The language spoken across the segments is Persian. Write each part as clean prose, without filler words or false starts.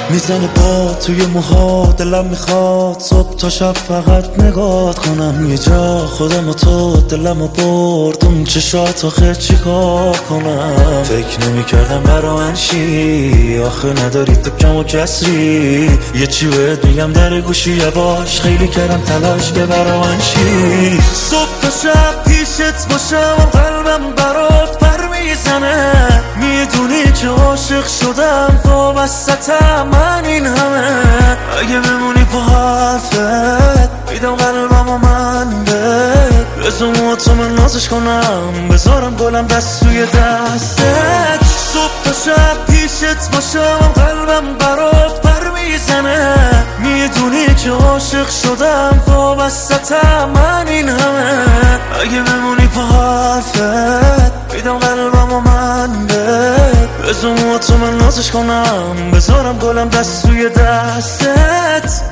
میزنه با توی موها، دلم میخواد صبح تا شب فقط نگاه کنم. یه جا خودم و تو دلم و برد اون چشات، آخه چیکار کنم؟ فکر نمیکردم برا من شی، آخه نداری تو کم و کسری. یه چی بهت میگم در گوشی یواش، خیلی کردم تلاش که برا من شی. صبح تا شب پیشت باشم و قلبم برات پر میزنه. میدونی که عاشق شدم تو وسطم، من این همه. اگه بمونی پا حرفت میدم قلبم و من بهت. بزن تو من نازش کنم، بذارم گلم دست توی دستت. صبح تا شب پیشت باشم قلبم برات پر میزنه. میدونی که عاشق شدم تو وسطم، من این همه. اگه بمونی پا حرفت میدم قلبم و من بهت. بزن تو من نازش کنم، بذارم گلم دست توی دستت.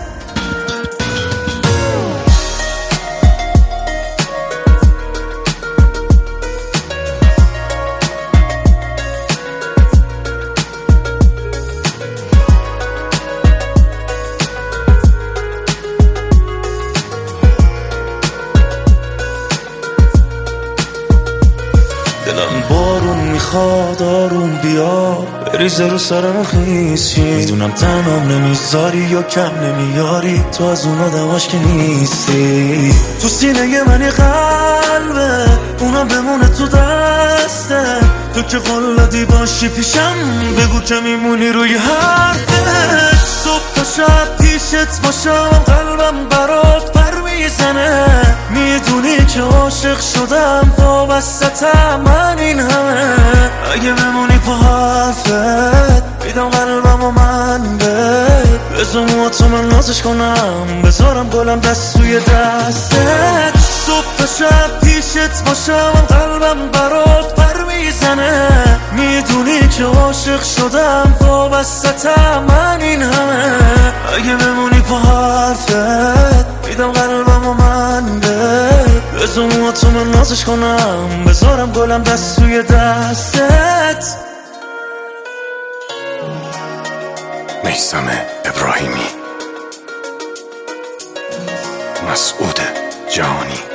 دلم بارون میخواد آروم بیا، بریزه رو سرم خیسی. میدونم تنم نمیذاری یا کم نمیاری، تو از اون آدماش که نیستی. تو سینه من یه قلبه، اونم بمونه تو دسته. تو که قلدی باشی پیشم، بگو که میمونی روی حرفت. صبح تا شب پیشت باشم قلبم برات پر میزنه. میدونی که عاشق شدم تو وسطم، من این همه. اگه بمونی پا حرفت میدم قلبم و من بهت. بزن تو من نازش کنم، بذارم گلم دست توی دستت. صبح تا شب پیشت باشم قلبم برات پر میزنه. میدونی که عاشق شدم تو وسطم، من این همه. اگه بمونی پا حرفت میدم قلبم و من بهت. بزن تو من نازش کنم، بذارم گلم دست توی دستت. میثم ابراهیمی، مسعود جهانی.